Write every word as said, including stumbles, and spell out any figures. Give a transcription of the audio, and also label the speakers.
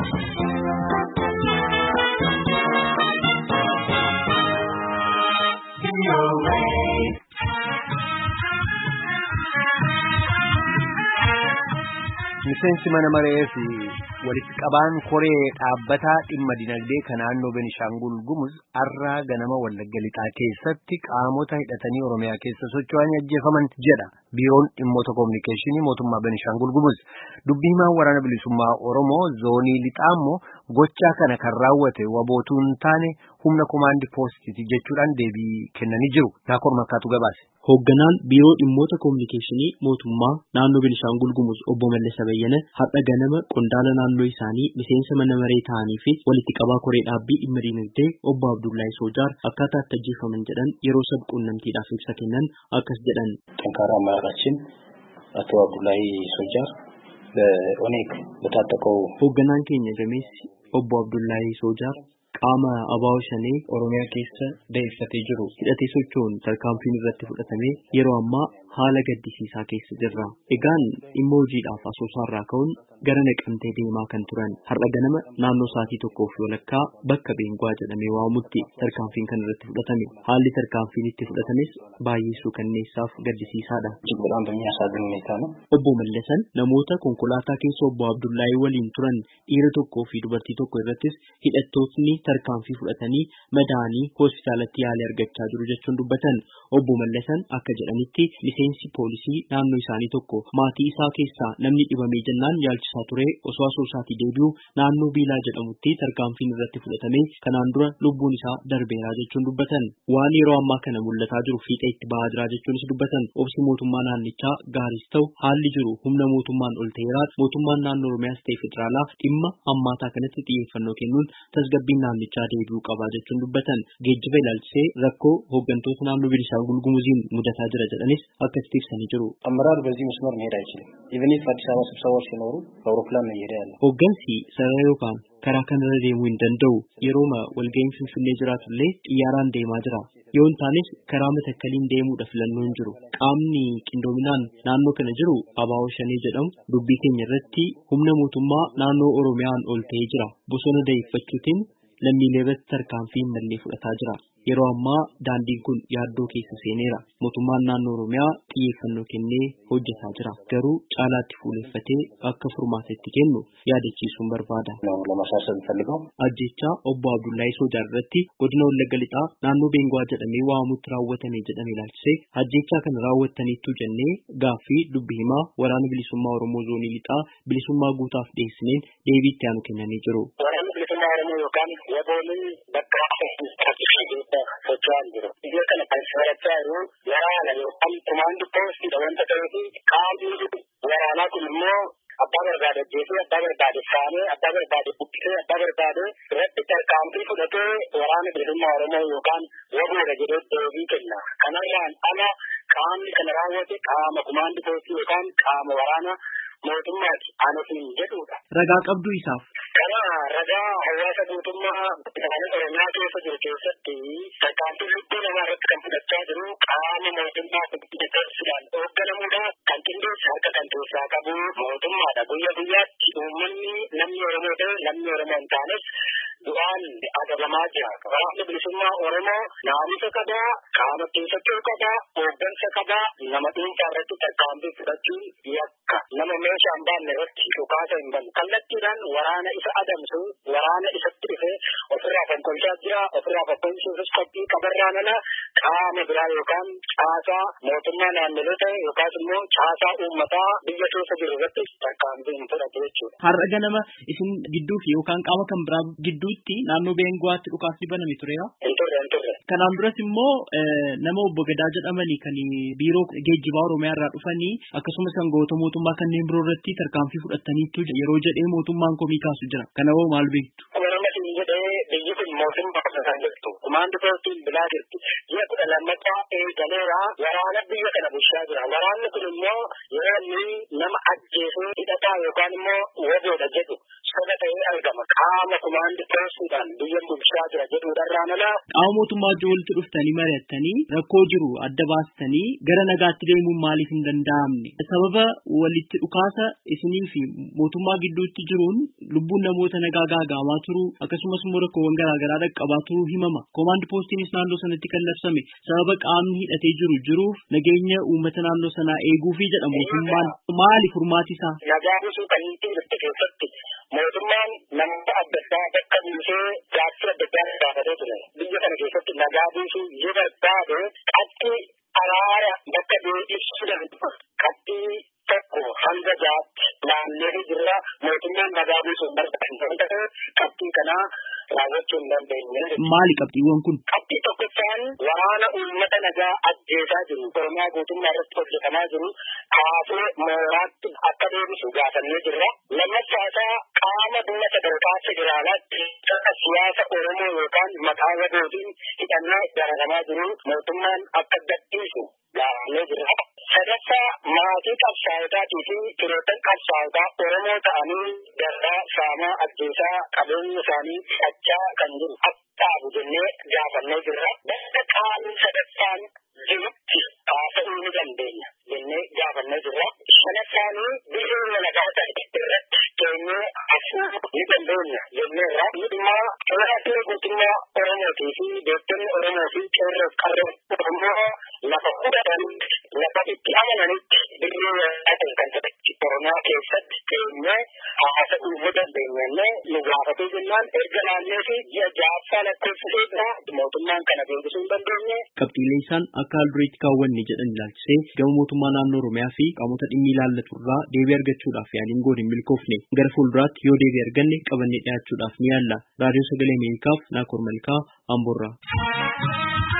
Speaker 1: Miseensi mana maree fi walitti qabaan koree dhaabbataa dhimma dinagdee kan naannoo Beenishaangul Gumuz har'a ganama Wallagga Lixaa keessatti qaamota hidhatanii Oromiyaa keessa socho'anii ajjeefaman jedha. Biiroon dhimmoota kominikeeshinii mootummaa Beenishaangul Gumuz dubbii himaa waraana bilisummaa Oromoo zoonii Lixaa immoo gochaa kana kan raawwate wabootuun taane humna komaandii poostiiti jechuudhaan deebii kennanii jiru. Daakor Markaatu gabaase.
Speaker 2: Hoogganaan biiroo dhimmoota kominikeeshinii mootummaa naannoo Beenishaangul Gumuz obbo Mallas Bayyana har'a ganama qondaala naannoo isaanii miseensa mana maree ta'anii fi walitti qabaa koree dhaabbii dhimma dinagdee obbo Abdullahi Sojar akkaataa itti ajjeefaman jedhan yeroo sab quunnamtiidhaaf ibsa kennan akkas jedhan.
Speaker 3: ጠንካራ አመራራችን አቶ አብዱላሂ ሶጃር በኦኔግ በታጠቀው
Speaker 2: hoogganaan keenya gameessi obbo Abdullahi Sojar qaama abaa'oo shanii Oromiyaa keessa da'eeffatee jiru hidhatee socho'uun tarkaanfiin irratti fudhatamee yeroo ammaa haala gaddisiisaa keessa jirra. Egaan dhimma hojiidhaaf asoosaarraa ka'uun gara Naqamtee deemaa kan turan har'a ganama naannoo sa'aatii tokkoo fi walakkaa bakka Beengwaa jedhamee waamamutti tarkaanfiin kan irratti fudhatame. Haalli tarkaanfiin itti fudhatames baay'ee suukanneessaaf gaddisiisaadha.
Speaker 3: Jibbaadhaan በሚያሳዝን ሁኔታ ነው።
Speaker 2: Obbo Mallasan namoota konkolaataa keessa obbo Abdullahi waliin turan dhiira tokkoo fi dubartii tokko irrattis hidhattootni tarkaanfii fudhatanii madaanii hospitaalatti yaalii argachaa jiru jechuun dubbatan. Obbo Mallasan akka jedhanitti miseensi poolisii naannoo isaanii tokko maatii isaa keessaa namni dhibamee jennaan yaalchisaa ture osoo asoosaatii deebi'u naannoo Biilaa jedhamutti tarkaanfiin irratti fudhatamee kanaan dura lubbuun isaa darbeeraa jechuun dubbatan. Waan yeroo ammaa kana mul'ataa jiru fiixee itti bahaa jira jechuunis dubbatan. Obsi mootummaa naannichaa gaaris ta'u haalli jiru humna mootummaan ol ta'eera. Mootummaan naannoo Oromiyaas ta'e federaalaa dhimma ammaataa kanatti xiyyeeffannoo kennuun tasgabbiin naannichaa deebi'uu qabaa jechuun dubbatan. Geejjiba ilaalchisee rakkoo hooggantoota naannoo Beenishaangul Gumuziin mudataa jira jedhanis akkasitti ibsanii jiru.
Speaker 3: አመራር በዚህ መስመር መሄድ አይችልም። ኢቭን ኢፍ አዲስ አበባ ስብሰባዎች ሲኖሩ በአውሮፕላን ነው እየሄደ ያለው።
Speaker 2: Hooggansi sarara yookaan karaa kanarra deemuu hin danda'u. Yerooma walga'iin Finfinnee jiraatullee xiyyaaraan deemaa jira. Yoo hin taanes karaa Matakkaliin deemuudha filannoo hin jiru. Qaamni qindoominaan naannoo kana jiru abaa'oo shanii jedhamu dubbii keenya irratti humna mootummaa naannoo Oromiyaan ol ta'ee jira. Bosona da'eeffachuutiin lammiilee irratti tarkaanfii hin malle fudhataa jira. Yeroo ammaa daandiin kun yaaddoo keessa seeneera. Mootummaan naannoo Oromiyaa xiyyeeffannoo kennee hojjetaa jira. Garuu caalaatti fuuleffatee akka furmaata itti kennu yaadachiisuun barbaada.
Speaker 3: ለማሳሰብ ፈልገው
Speaker 2: Ajjechaa obbo Abdullahi Sojar irratti godina Wallagga Lixaa naannoo Beengwaa jedhamee waamamutti raawwatame jedhame ilaalchisee ajjechaa kana raawwattaniittu jennee gaaffii dubbii himaa waraana bilisummaa Oromoo zoonii Lixaa bilisummaa guutaaf dhiyeessineen deebii itti aanu kennanii jiru.
Speaker 3: waraanni bilisummaa Oromoo yookaan wabooliin bakka socho'aa jiru. Biyya kana kan soorachaa jiru waraana yookaan komaandii poostii wanta ta'eef qaamni waraanaa kun immoo abbaa barbaade jechuun abbaa barbaade saamee abbaa barbaade buqqisee abbaa barbaade irratti tarkaanfii fudhatee waraana bilisummaa Oromoo yookaan waboodha jedhee deebii kenna. Kanarraan ala qaamni kana raawwate qaama komaandii poostii yookaan qaama waraana mootummaati aanutiin jedhudha.
Speaker 2: Ragaa qabdu isaaf.
Speaker 3: Kana ragaa hawaasa mootummaa Oromiyaa keessa jiru keessatti tarkaanfii lubbuu namaa irratti kan fudhachaa jiru qaama mootummaa qulqulleessuudhaan hoogganamuudha. Kan qindeessu harka kan keessaa qabu mootummaadha. Guyyaa guyyaatti uummanni namni Oromoo ta'e namni Oromoo hin taanes du'aan adabamaa jira. Waraanni bilisummaa Oromoo naamusa qabaa, qaama keessachuu qabaa, hooggansa qabaa, nama dhuunfaa irratti tarkaanfii fudhachuun yakka. Nama meeshaa hin baanne irratti dhukaasa hin banne. Kallattiidhaan waraana isa adamsu, waraana isatti dhufee ofirraa fonkolchaa jira, ofirraa fonkolchuufis qophii qabarraa mala qaama biraa yookaan caasaa mootummaa naannolee ta'e yookaas immoo caasaa uummataa biyya keessa jiru irratti tarkaanfii hin fudhatu jechuudha.
Speaker 2: Har'a ganama isin gidduu fi yookaan qaama kan biraa gidduutti naannoo Beengwaatti dhukaasni baname tureera.
Speaker 3: Hin turre hin turre.
Speaker 2: Kanaan duras immoo nama obbo Gadaa jedhamanii kan biiroo geejjibaa Oromiyaa irraa dhufanii akkasumas aangawoota mootummaa kanneen biroo irratti tarkaanfii fudhataniitu yeroo jedhee mootummaan komii kaasu jira. Kana hoo maal beektu?
Speaker 3: Waraanni jedhee biyyi kun mootummaa kan jirtu. Komaandii poostiin bilaa jirti. Ji'a kudha lammaffaa eegaleera waraana biyya kana bulchaa jira. Waraanni kun immoo yeroo inni nama ajjeesee hidhataa yookaan immoo waboodha jedhu soba ta'e ta'ee argama. Qaama kumaandi poolisiidhaan biyya bulchaa jira jedhuudhaan ala.
Speaker 2: Qaama mootummaa walitti dhuftanii mari'attanii rakkoo jiru adda baastanii gara nagaatti deemuun maaliif hin danda'amne? Sababa walitti dhukaasa isinii fi mootummaa gidduutti jiruun lubbuun namoota nagaa gaagaamaa turuu akkasumas immoo rakkoowwan garaagaraa dhaqqabaa turuu himama. Koomaandi poostiinis naannoo sanatti kan labsame sababa qaamni hidhatee jiru jiruuf nageenya uummata naannoo sanaa eeguufi jedha mootummaan. Maali furmaati isaa?
Speaker 3: Nagaa buusuu kan hin jirte keessatti mootummaan namoota adda addaa bakka buusee jaarsii adda addaa gaafatee ture. Biyya kana keessatti nagaa buusuu yoo barbaade qabxii araara bakka ibsuu danda'u qabxii tokko hanga jaatti naannoo jirra mootummaan nagaa buusuu barbaade qabxii kanaa raawwachuu hin dandeenye.
Speaker 2: Maali qabxiiwwan kun?
Speaker 3: Qabxii tokkoffaan waraana uummata nagaa ajjeesaa jiru Oromiyaa guutummaa irratti hojjetamaa jiru kaasee mooraatti akka deebisu gaafannee jirra. Lammaffaa isaa qaama dhimma sadarkaa federaalaatti akka siyaasa Oromoo yookaan maqaa wadootiin hidhannee dararamaa jiru mootummaan akka gadhiisu gaafannee jirra. Sadaffaa maatii qabsaa'otaatii fi firoottan qabsaa'otaa Oromoo ta'anii darraa saamaa ajjeesaa qabeenya isaanii fudhachaa kan jiru dhaabu jennee gaafannee jirra. Bakka qaamni sadaffaan jirutti haasa'uu ni dandeenya jennee gaafannee jirra. Sadaffaanii biyyoonni nagaa ta'e irratti keenyee asuu ni dandeenya jenneerra. Dhimmaa qeerroo guutummaa Oromootii fi beektonni Oromoo fi qeerroo qarroo Oromoo lafa fudhatan lafa itti amananitti biyyoo ta'e kan ta'e Oromiyaa keessatti keenyee haasa'uu ni dandeenya nu gaafatee jennaan erga naannoo fi ji'a ja'affaa lakkoofsiseedha mootummaan kana beeksisuu hin dandeenye.
Speaker 2: Qabxiilee isaan akka haalduriitti kaawwanne jedhan ilaalchisee gama mootummaa naannoo Oromiyaa fi qaamota dhimmi ilaallatu irraa deebii argachuudhaaf yaaliin goone hin milkoofne. Gara fuulduraatti yoo deebii arganne qabannee dhiyaachuudhaaf ni yaalla. Raadiyoo Sagalee Ameerikaaf Naakoor Malkaa Amboorraa.